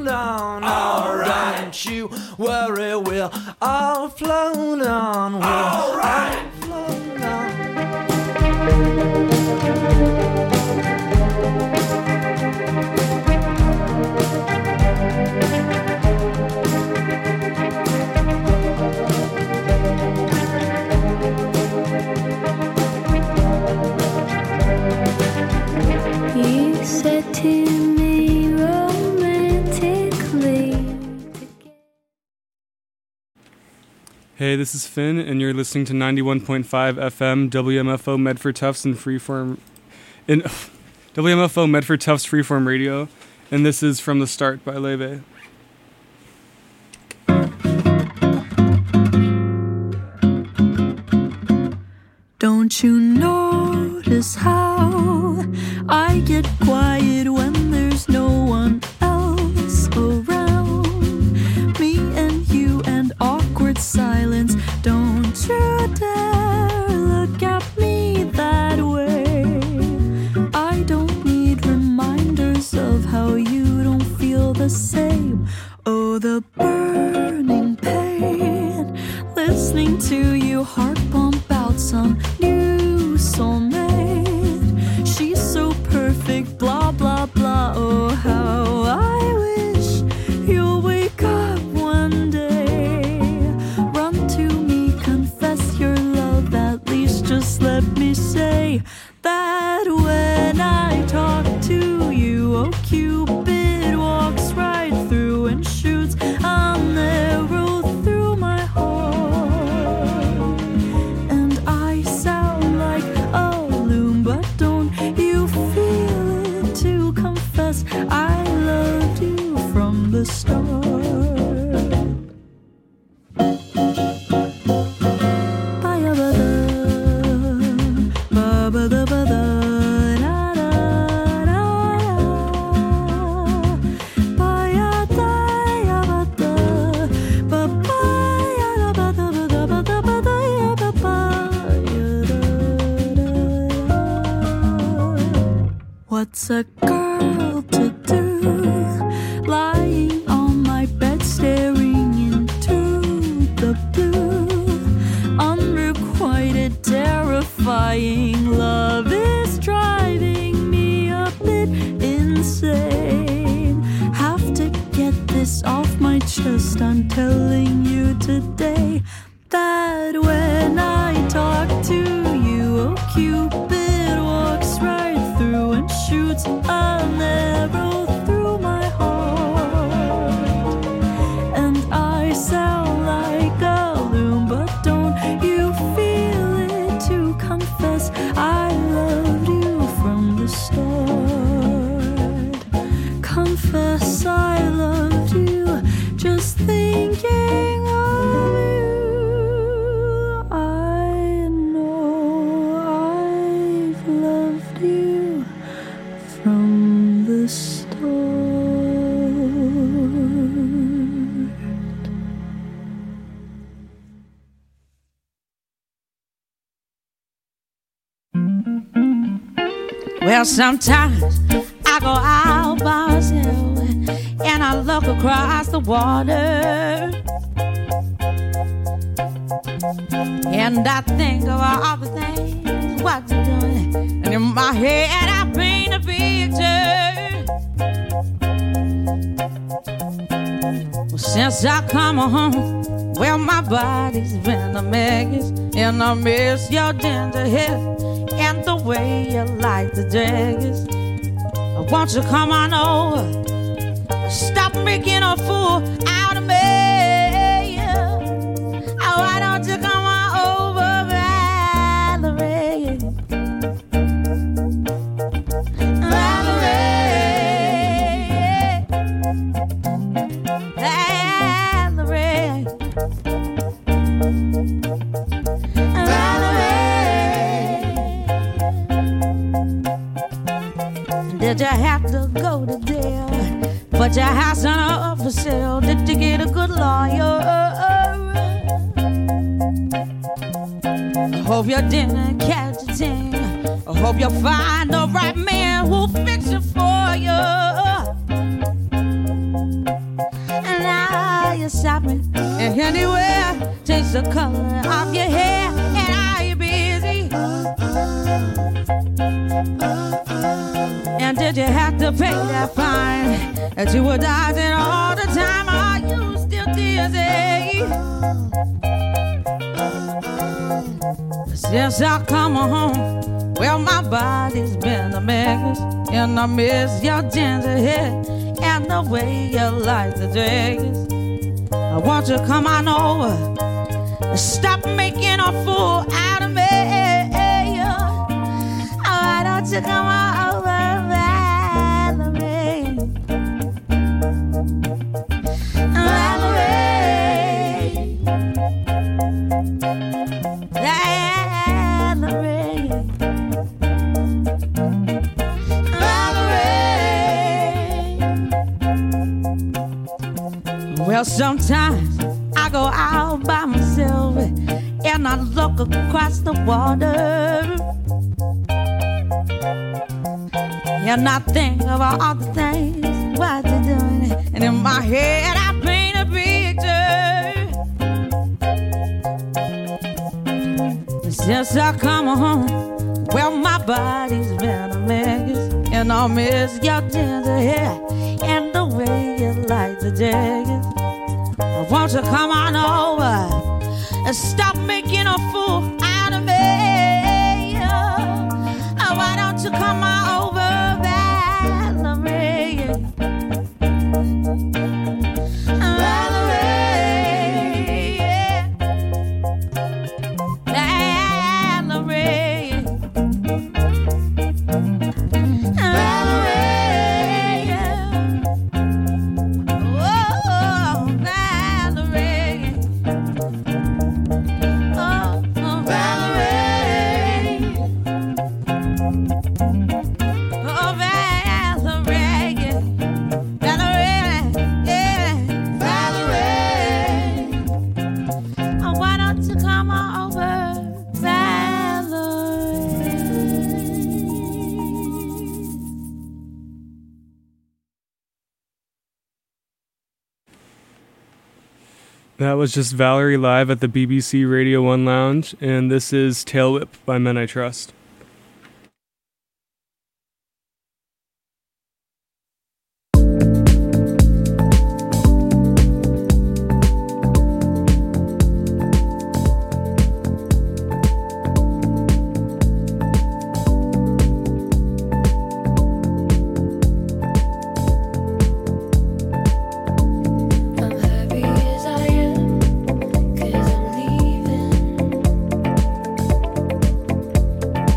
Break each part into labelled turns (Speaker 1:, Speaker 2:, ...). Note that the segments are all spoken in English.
Speaker 1: float on.
Speaker 2: All right.
Speaker 1: Don't you worry, we'll all float on. We'll all
Speaker 2: right.
Speaker 1: Float on.
Speaker 3: You said to me romantically.
Speaker 4: Hey, this is Finn, and you're listening to 91.5 FM WMFO Medford Tufts and Freeform in WMFO Medford Tufts Freeform Radio, and this is From the Start by Leve.
Speaker 5: Don't you notice how I get quiet when there's no one else around? Me and you and awkward silence. Don't you dare look at me that way. I don't need reminders of how you don't feel the same. Oh, the burning pain, listening to you heart pump out some new soulmate. She's so perfect, blah, blah, blah. Oh, how I wish you'll wake up one day. Run to me, confess your love. At least just let me say that when I talk to you, oh, Cupid walks right through and shoots an arrow through my heart. And I sound like a loon, but don't you feel it to confess I loved you from the start. What's a girl to do, lying on my bed staring into the blue? Unrequited, terrifying love is driving me a bit insane. Have to get this off my chest. I'm telling you today that when I talk to you, oh, Cupid walks right through and shoots an arrow through my heart. And I sound like a loon, but don't you feel it to confess I loved you from the start. Confess I loved you, just thinking of you. I know I've loved you from the start.
Speaker 6: Well, sometimes I go out by myself and I look across the water, and I think of all the things what you're doing, and in my head I paint a picture. Well, since I come home, well, my body's been a mess, and I miss your ginger hair and the way you like the dress. Won't you come on over? Stop making a fool out of me. Oh, why don't you come on over, Valerie? Valerie, Valerie, Valerie. Did you have to go to jail? But your house ain't up for sale. Did you get a good lawyer? I hope you didn't catch a thing. I hope you find the right man who'll fix it for you. the color of your hair, and are you busy? And did you have to pay that fine that you were dodging all the time? Are you still dizzy? Since I come home, well, my body's been a mess, and I miss your ginger hair and the way you like the dress. I want you to come on over and stop making a fool out of me. Why don't you come on over, Valerie? Valerie, Valerie, Valerie. Well, sometimes I go out by myself and I look across the water, and I think of all the things what you're doing, and in my head I paint a picture. Since I come home, well, my body's been a mess, and I miss your ginger hair and the way you like the jacket. Won't you come on over and stop making a fool out of me? Why don't you come on over, Valerie? Valerie, Valerie, Valerie, oh, Valerie, oh, Valerie, oh, Valerie, Valerie, yeah, Valerie. Oh, why don't you come on over, Valerie?
Speaker 4: That was just Valerie live at the BBC Radio 1 Lounge, and this is Tail Whip by Men I Trust.
Speaker 3: I'm happy as I am, 'cause I'm leaving.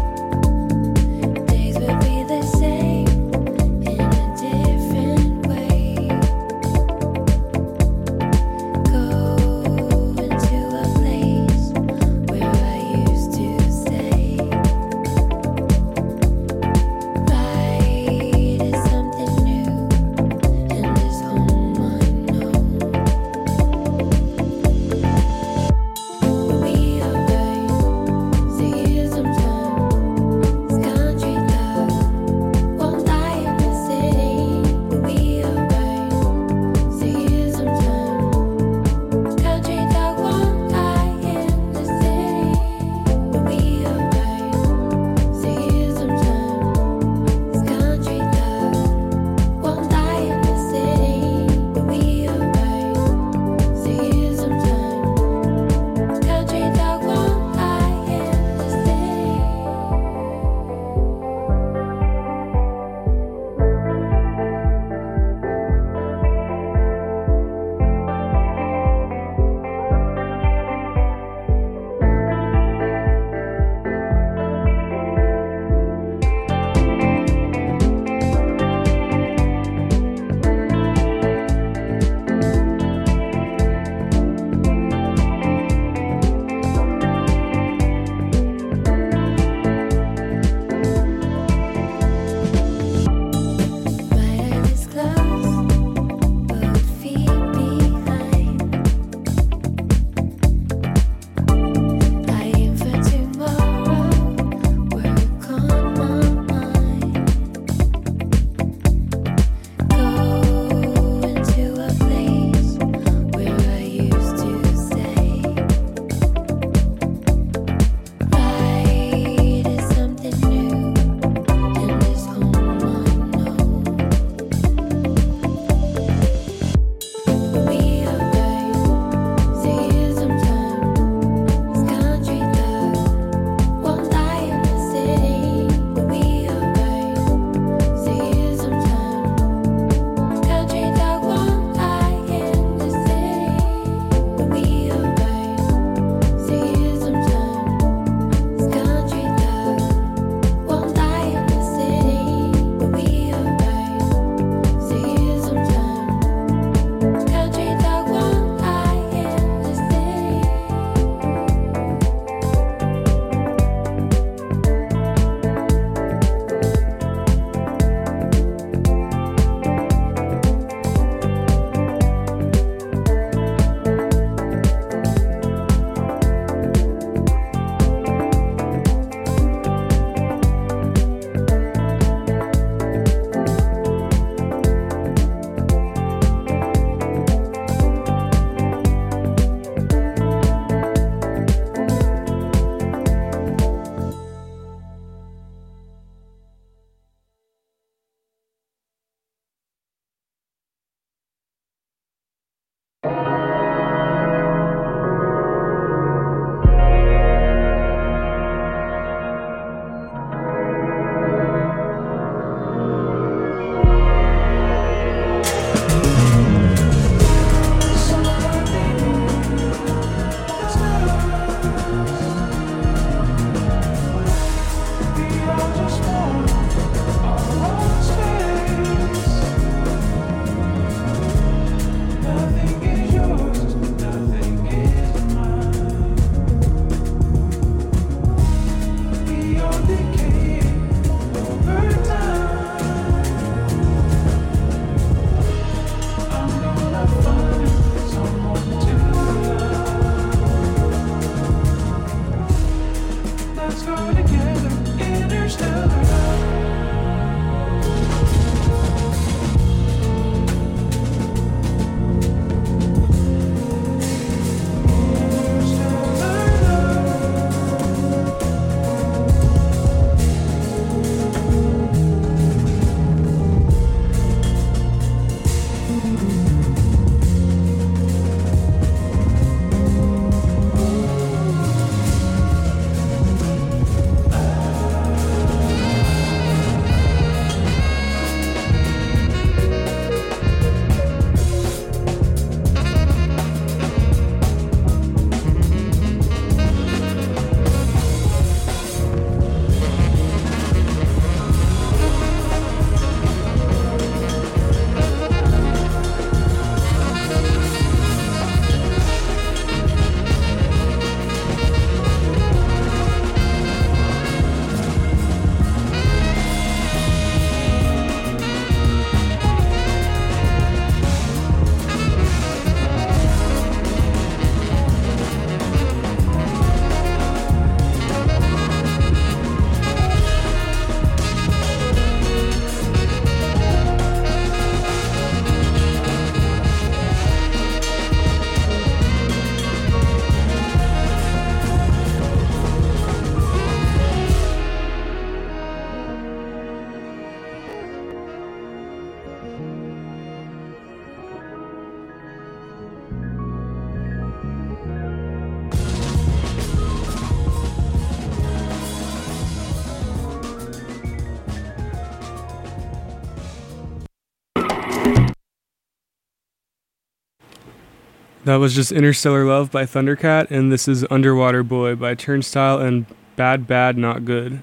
Speaker 4: That was just Interstellar Love by Thundercat, and this is Underwater Boy by Turnstile and Bad Bad Not Good.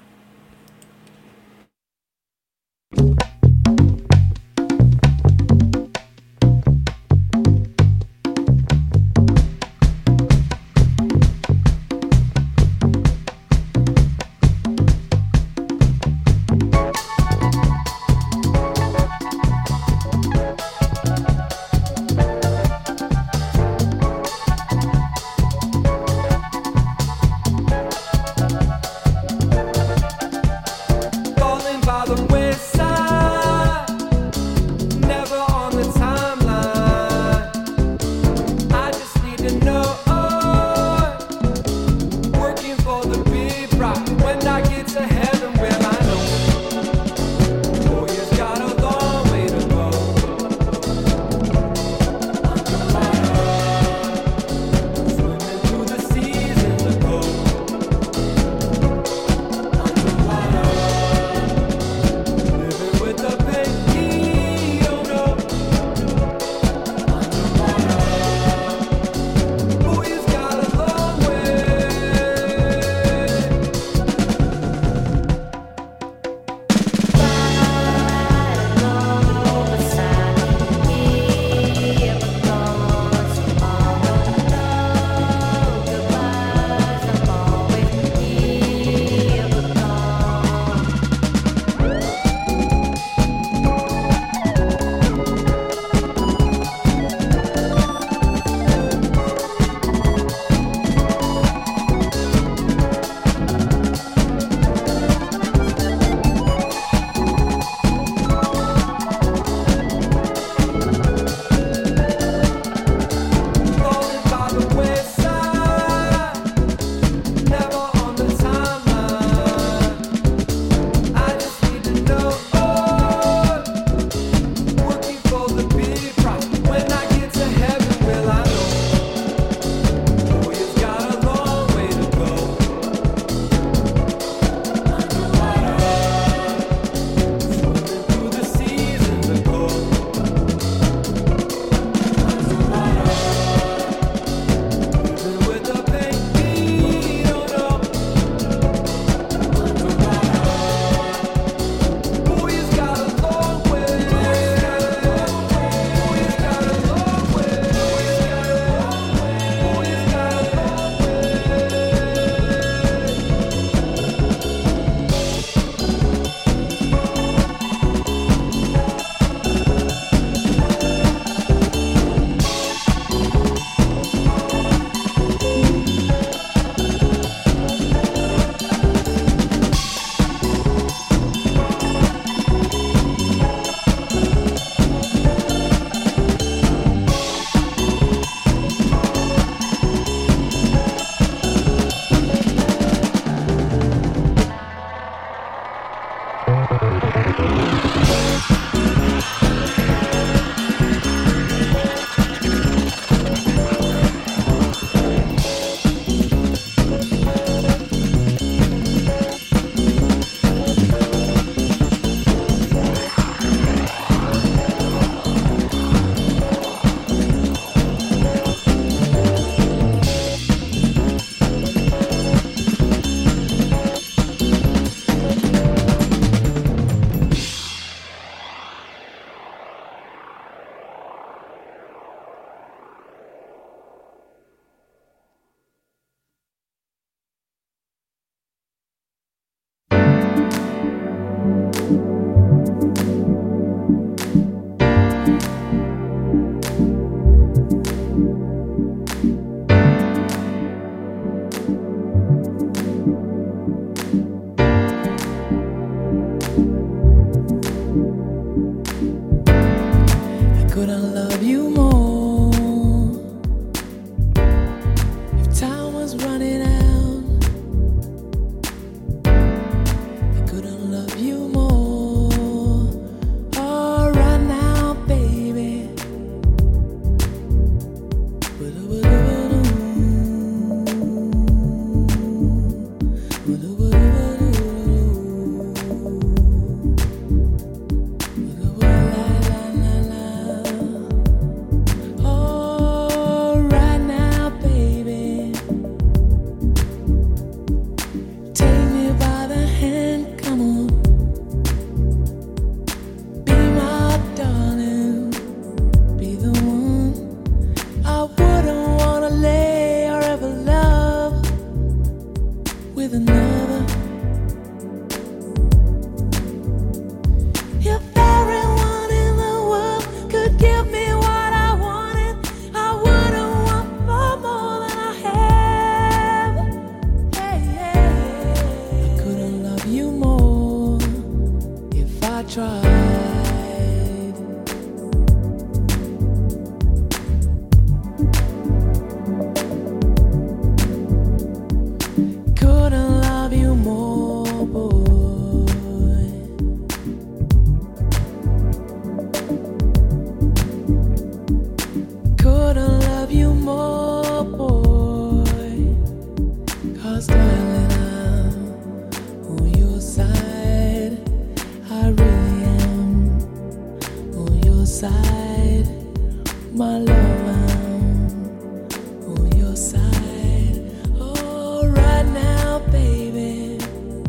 Speaker 2: my love on your side. Oh, right now, baby.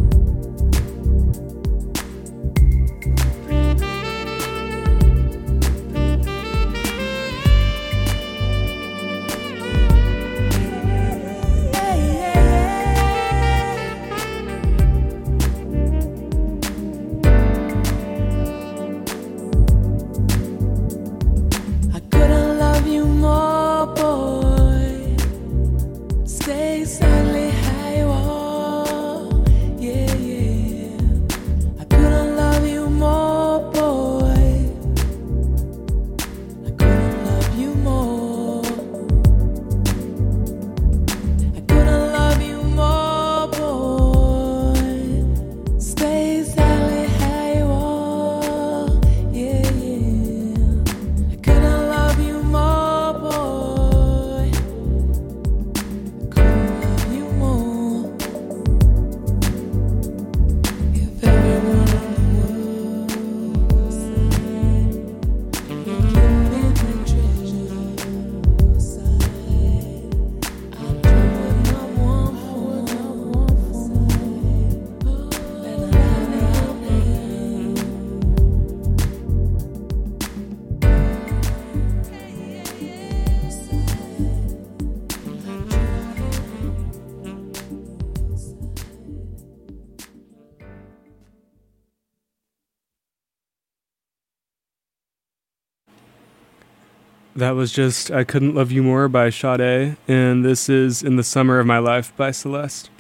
Speaker 4: That was just I Couldn't Love You More by Sade, and this is In the Summer of My Life by Celeste.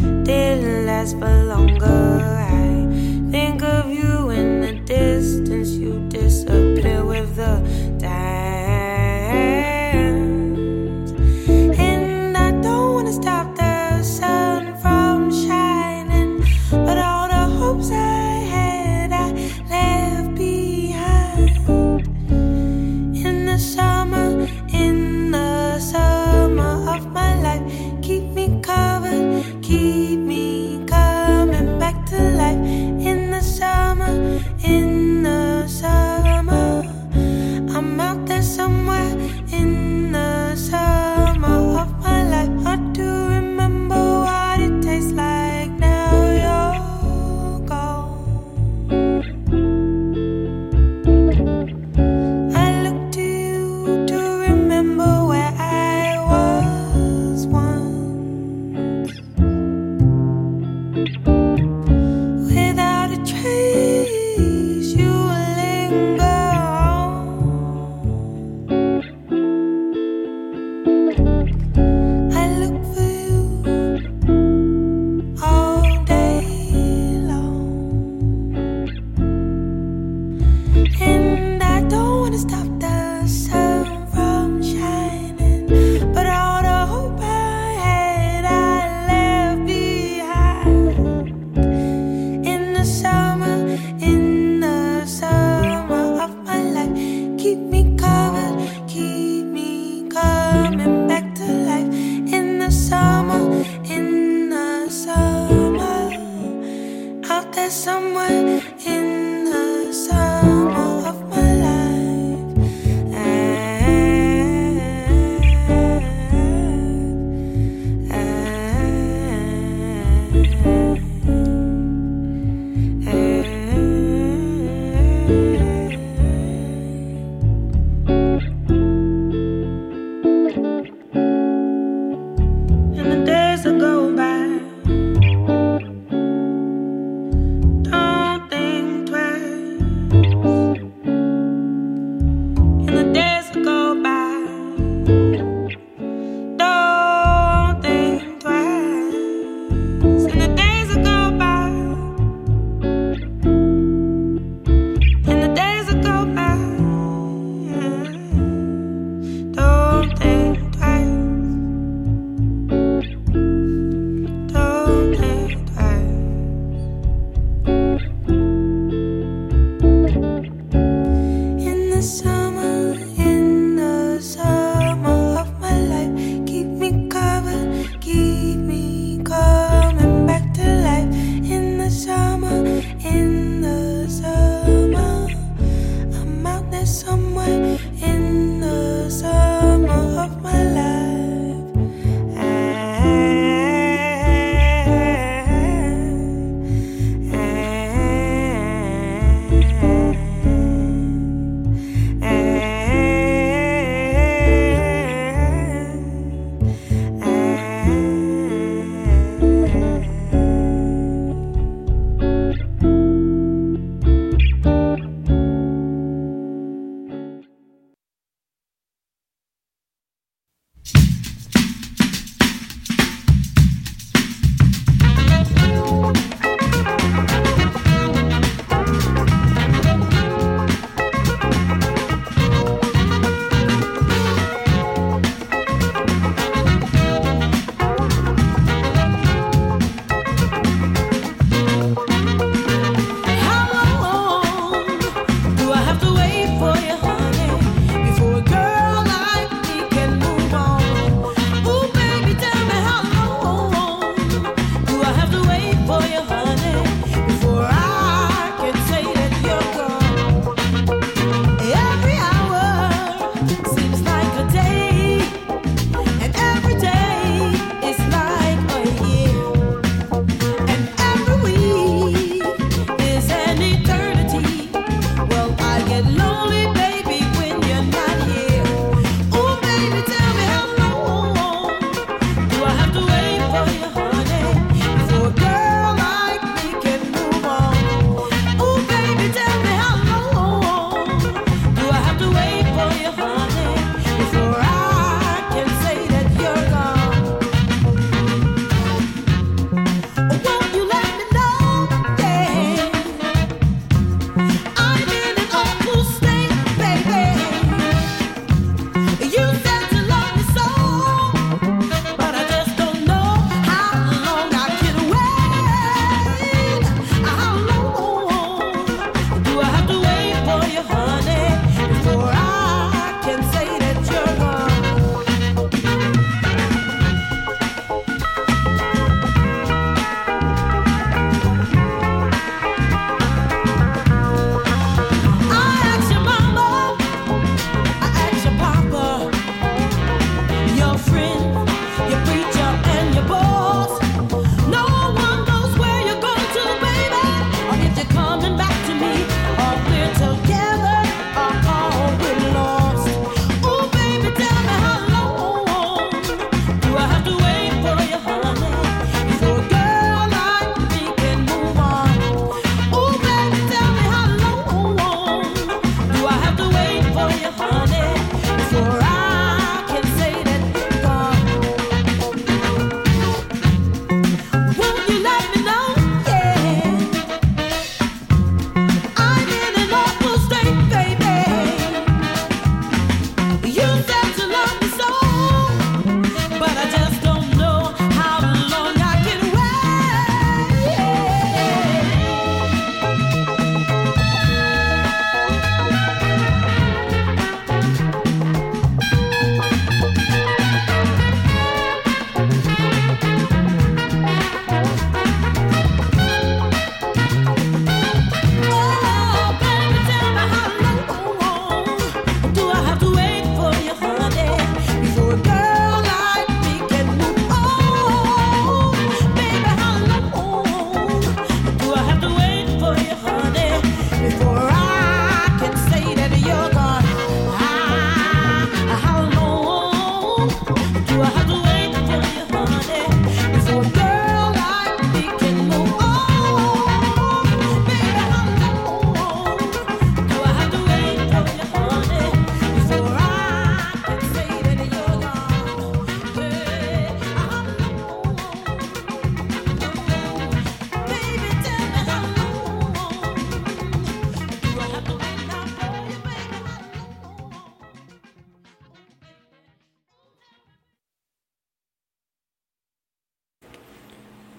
Speaker 3: For longer, I think of you in the distance.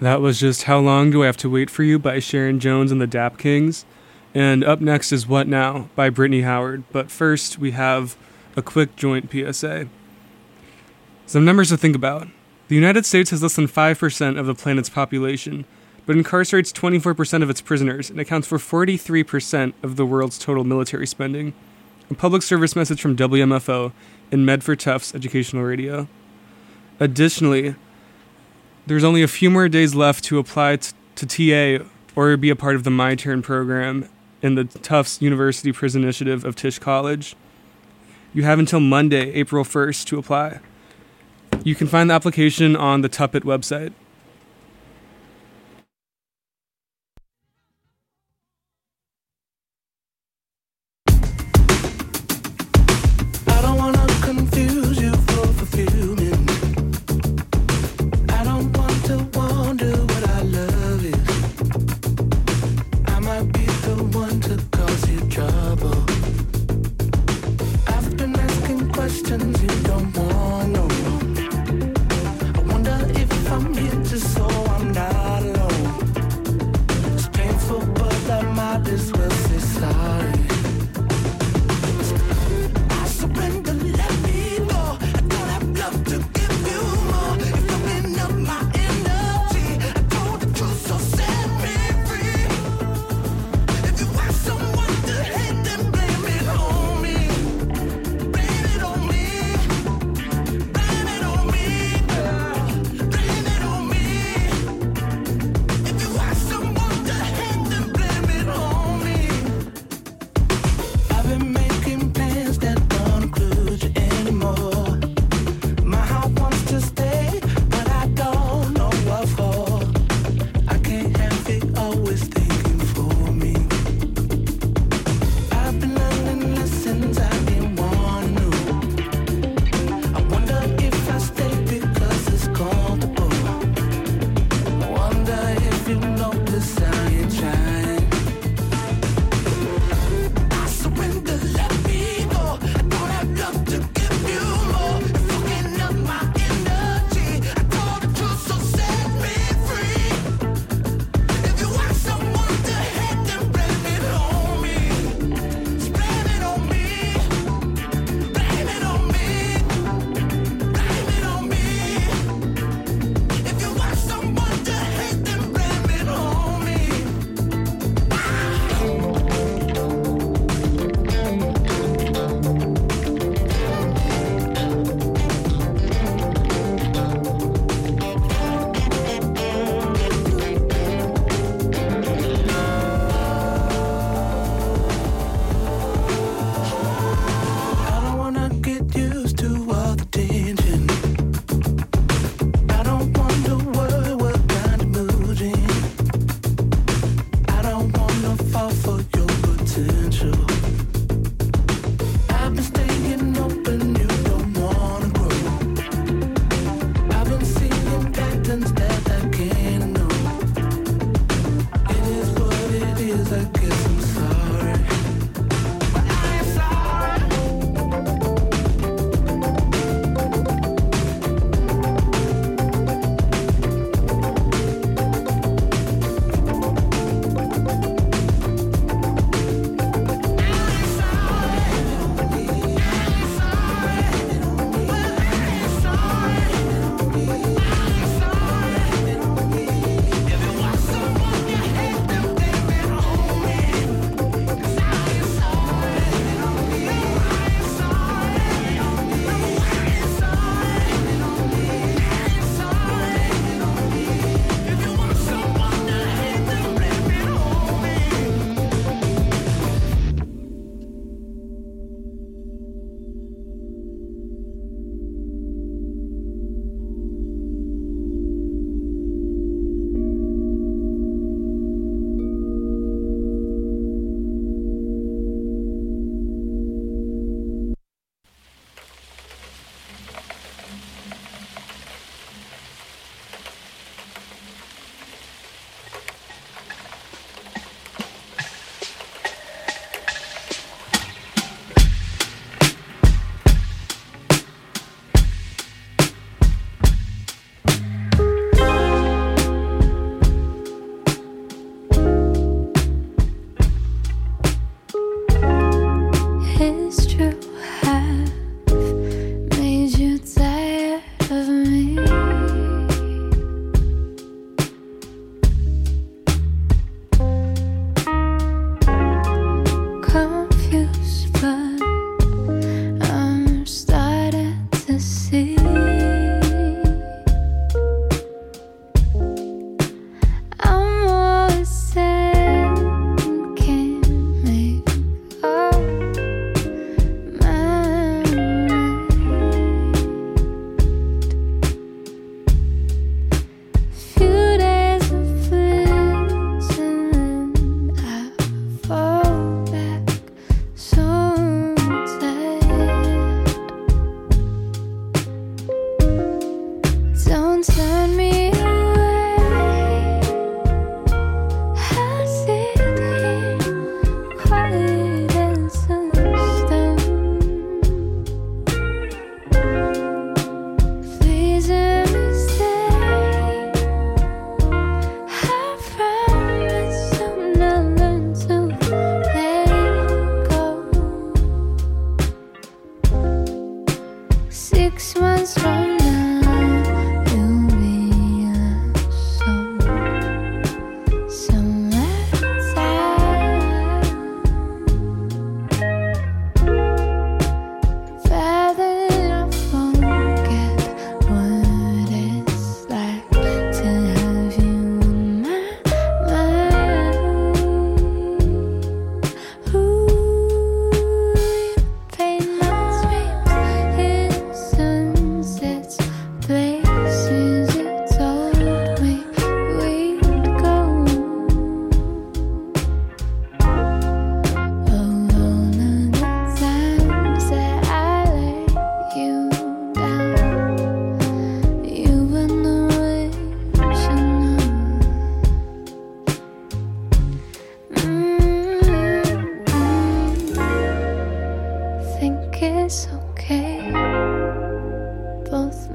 Speaker 4: That was just How Long Do I Have to Wait for You by Sharon Jones and the Dap Kings. And up next is What Now by Brittany Howard. But first, we have a quick joint PSA. Some numbers to think about. The United States has less than 5% of the planet's population, but incarcerates 24% of its prisoners and accounts for 43% of the world's total military spending. A public service message from WMFO and Medford Tufts Educational Radio. Additionally, there's only a few more days left to apply to TA or be a part of the My Turn program in the Tufts University Prison Initiative of Tisch College. You have until Monday, April 1st to apply. You can find the application on the Tuppet website.
Speaker 1: I don't wanna confuse you for fulfillment. I don't want to wonder what our love is. I might be the one to cause you trouble. I've been asking questions you don't want no more. I wonder if I'm here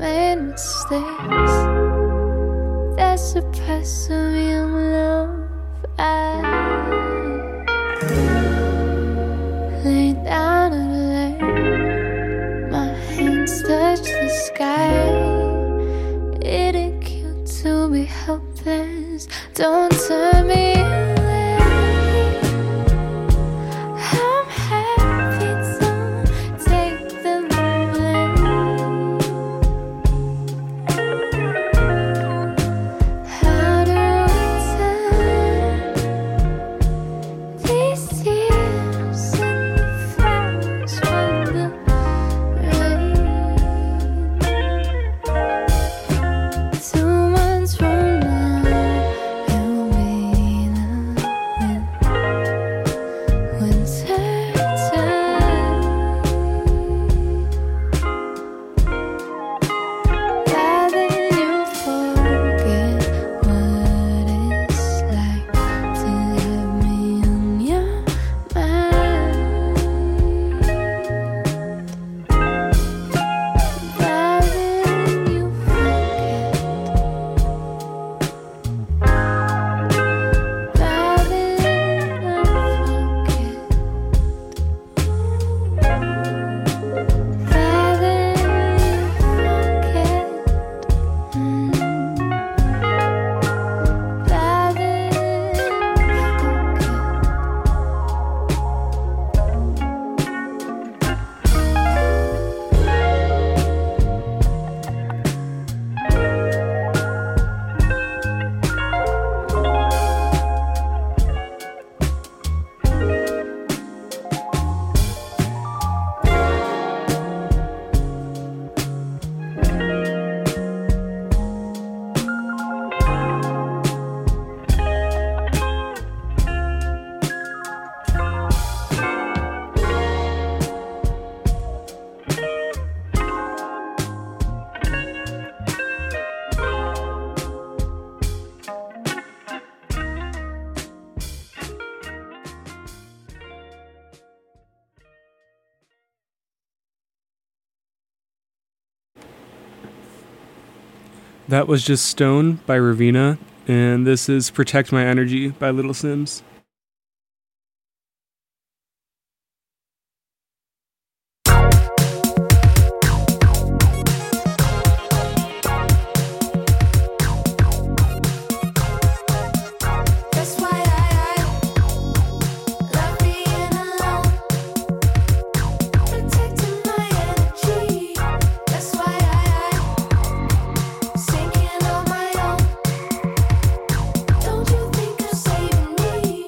Speaker 3: made mistakes. There's a price of young love. I lay down and lay, my hands touch the sky. It ain't cute to be helpless. Don't turn me away. I'm happy to take the blame. How do I turn these tears into flowers from the rain? 2 months from now, you'll be loving winter time. Rather you forget what it's like to have me on your mind. Rather you forget. Rather
Speaker 4: That was just Stone by Ravina, and this is Protect My Energy by Little Sims.
Speaker 3: That's why I love being alone, protecting my energy. That's why I sinking on my own. Don't you think I'm saving me?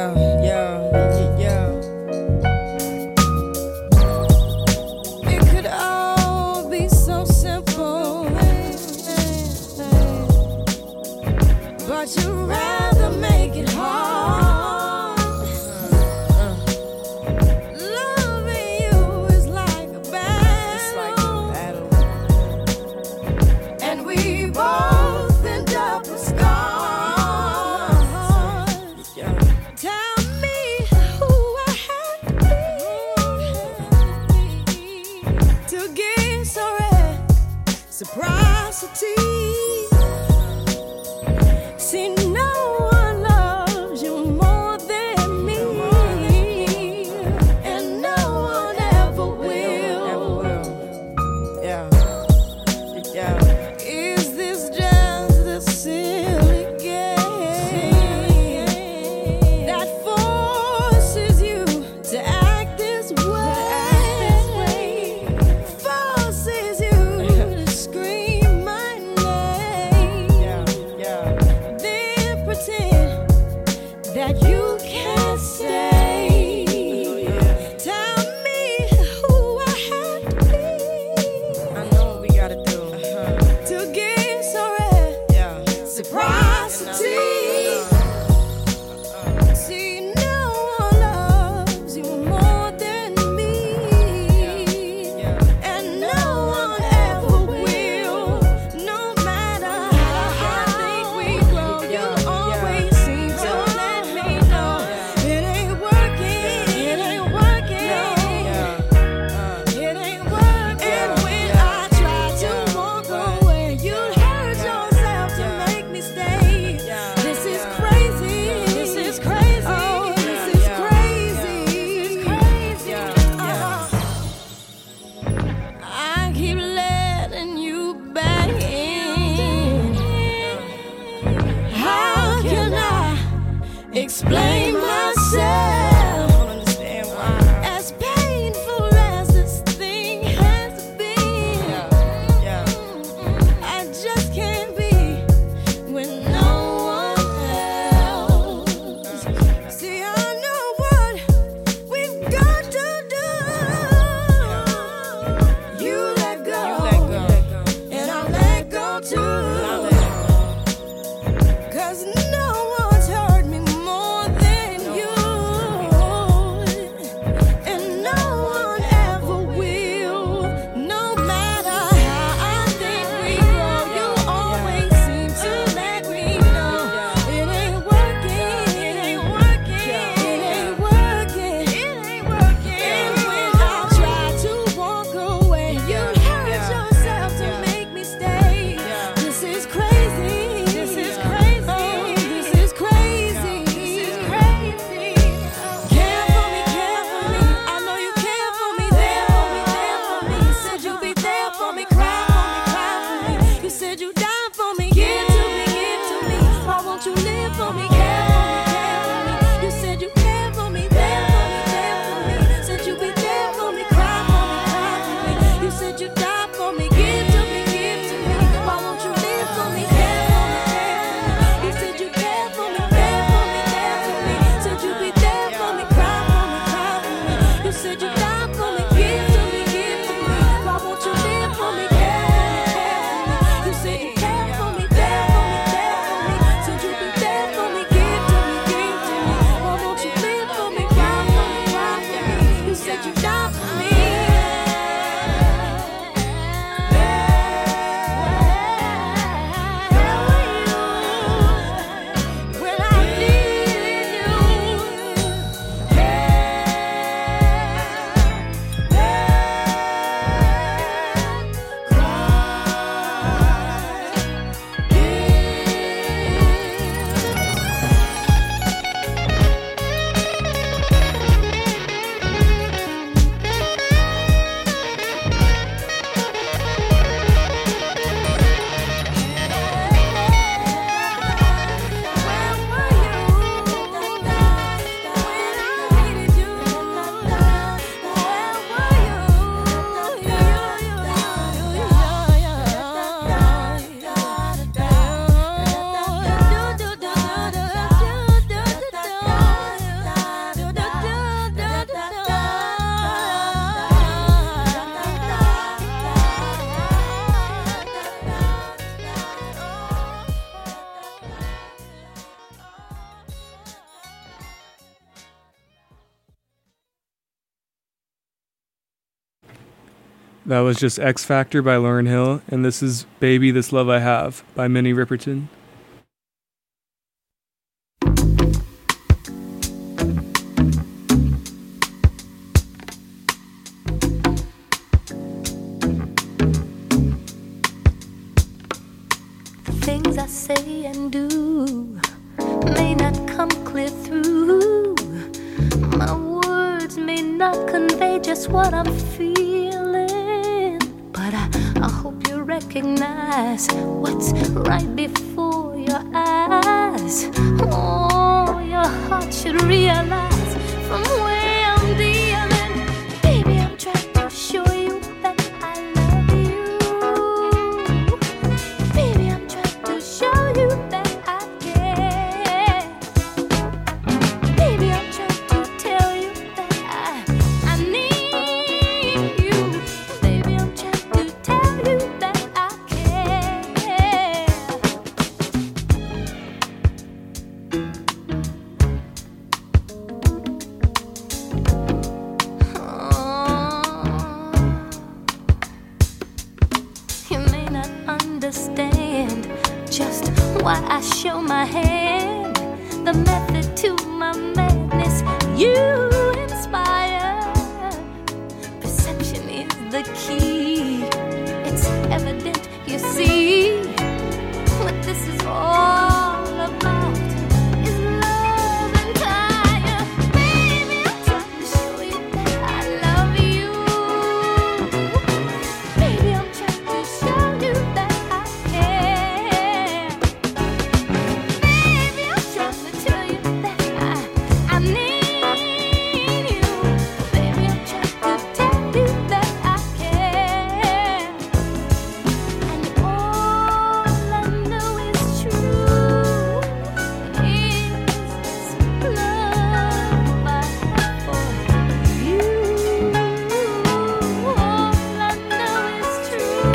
Speaker 2: It could all be so simple, but you rather make it hard. Loving you is like a battle, and we both end up with scars. Tell me who I have to be to get so reciprocity. See, no one loves you more than me, and no one ever will. Is this just a silly game that forces you to act this way? Forces you to scream my name, then pretend that you can't say. Tell me who I have to be. I know what we gotta do to get so reciprocity. See, no one loves you more than me, and no one ever will. No matter how I think we grow, you always seem to let me know it ain't working. It ain't working. It ain't working. When I try to walk away, you hurt yourself to make me stay. This is crazy. This is crazy. Oh, this is crazy. I keep letting you back in. How can I explain myself? As painful as this thing has been, I just can't be with no one else. See, I know what we've got to do. You let go, and I'll let go too. 'Cause no one's hurt me more than
Speaker 4: That was just X Factor by Lauryn Hill, and this is Baby This Love I Have by Minnie Riperton.
Speaker 3: Things I say and do may not come clear through. My words may not convey just what I'm feeling, but I hope you recognize what's right before your eyes. Oh, your heart should realize from where I'm dealing. Baby, I'm trying to show you that I love you. Baby, I'm trying to show you that I care. Baby, I'm trying to tell you that I need you. Baby, I'm trying to tell you that I care. You may not understand just why I show my hand, the method to my madness you inspire. Perception is the key. It's evident, you see. What this is all about is love entire. Baby, I'm trying to show you that I love you. Baby, I'm trying to show you that I care. Baby, I'm trying to tell you that I need you. Baby, I'm trying to tell you that I care. And all I know is true is love I have for you. All I know is true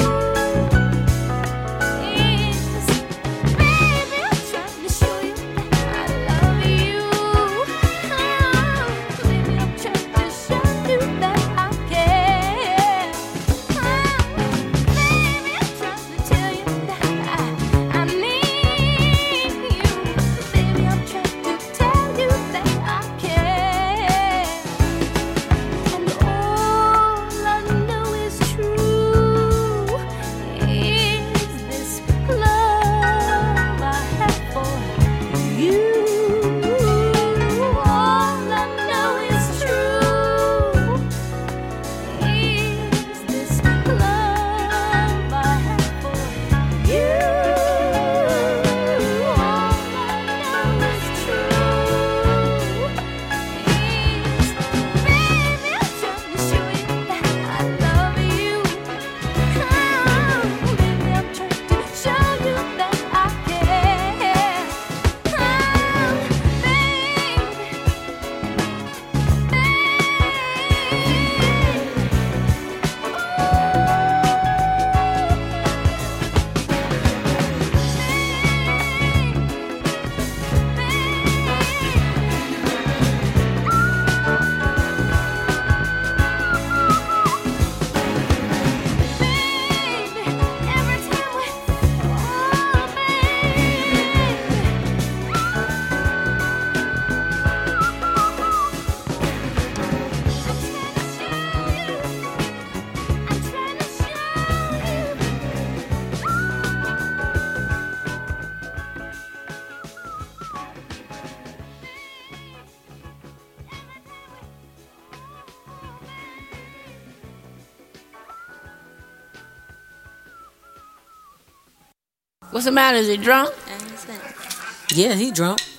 Speaker 3: is, baby, I'm trying to show you that I love you. Baby, I'm trying to show you that I care. Baby, I'm trying to tell you that I need you. Baby, I'm trying to tell you that I care. And all I know is true is this love I have for you. All I know is true is this love I have for you. All I know is true is, baby, I'm trying to show you that I love you. Baby, I'm trying to show you that I care.
Speaker 7: What's the matter? Is he drunk?
Speaker 8: Yeah, he drunk.